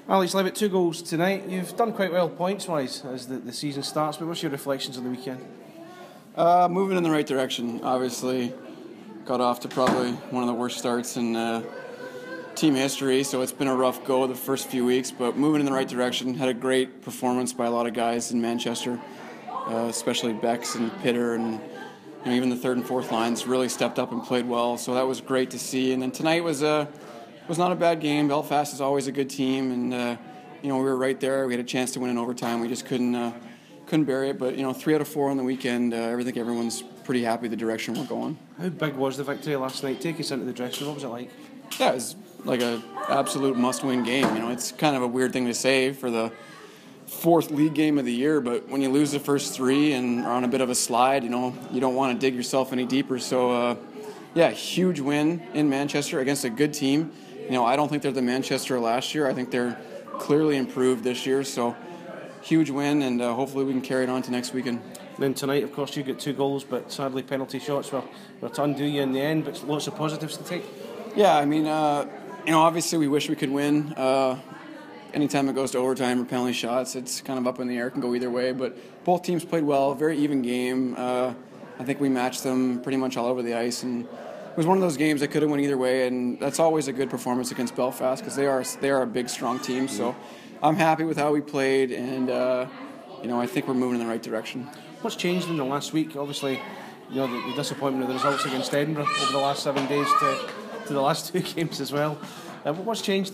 Alex Levitt, 2 goals tonight. You've done quite well points-wise as the season starts, but what's your reflections on the weekend? Moving in the right direction. Obviously, got off to probably one of the worst starts in team history, so it's been a rough go the first few weeks, but moving in the right direction. Had a great performance by a lot of guys in Manchester, especially Bex and Pitter, and even the third and fourth lines really stepped up and played well, so that was great to see. And then tonight was not a bad game. Belfast is always a good team, and we were right there. We had a chance to win in overtime. We just couldn't bury it. But 3 out of 4 on the weekend. I think everyone's pretty happy the direction we're going. How big was the victory last night? Take us into the dressing room. What was it like? Yeah, it was like an absolute must-win game. It's kind of a weird thing to say for the 4th league game of the year, but when you lose the first 3 and are on a bit of a slide, you don't want to dig yourself any deeper. So, huge win in Manchester against a good team. I don't think they're the Manchester last year. I think they're clearly improved this year. So, huge win, and hopefully we can carry it on to next weekend. And then tonight, of course, you got 2 goals, but sadly penalty shots were to undo you in the end, but lots of positives to take. Yeah, obviously we wish we could win. Anytime it goes to overtime or penalty shots, it's kind of up in the air. It can go either way, but both teams played well. Very even game. I think we matched them pretty much all over the ice, and it was one of those games that could have went either way, and that's always a good performance against Belfast because they are a big, strong team. So I'm happy with how we played, and I think we're moving in the right direction. What's changed in the last week? Obviously, the disappointment of the results against Edinburgh over the last 7 days to the last 2 games as well. What's changed?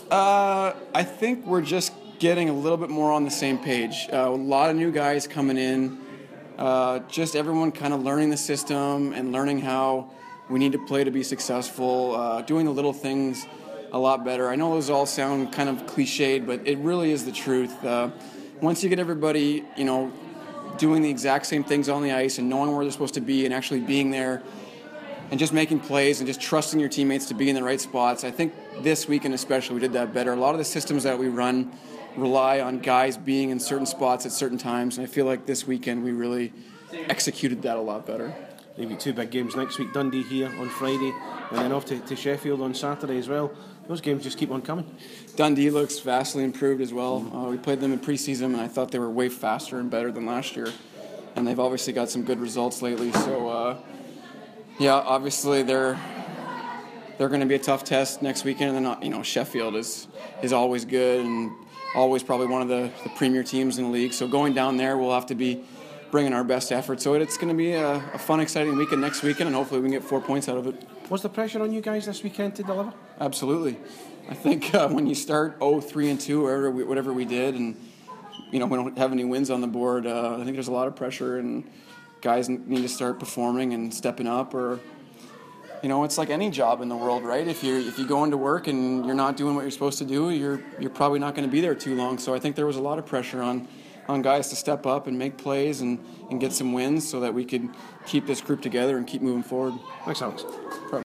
I think we're just getting a little bit more on the same page. A lot of new guys coming in, just everyone kind of learning the system and learning how we need to play to be successful, doing the little things a lot better. I know those all sound kind of cliched, but it really is the truth. Once you get everybody, doing the exact same things on the ice and knowing where they're supposed to be and actually being there and just making plays and just trusting your teammates to be in the right spots, I think this weekend especially we did that better. A lot of the systems that we run rely on guys being in certain spots at certain times, and I feel like this weekend we really executed that a lot better. Maybe 2 big games next week, Dundee here on Friday, and then off to Sheffield on Saturday as well. Those games just keep on coming. Dundee looks vastly improved as well. We played them in preseason, and I thought they were way faster and better than last year. And they've obviously got some good results lately. So, obviously they're going to be a tough test next weekend. And then, Sheffield is always good and always probably one of the premier teams in the league. So going down there, we'll have to be bringing our best effort. So it's going to be a fun, exciting weekend next weekend, and hopefully we can get 4 points out of it. Was the pressure on you guys this weekend to deliver? Absolutely. I think when you start 0-3-2 or whatever we did, and we don't have any wins on the board, I think there's a lot of pressure, and guys need to start performing and stepping up. Or it's like any job in the world, right? If you go into work and you're not doing what you're supposed to do, you're probably not going to be there too long. So I think there was a lot of pressure on guys to step up and make plays and get some wins so that we could keep this group together and keep moving forward. Thanks, Alex.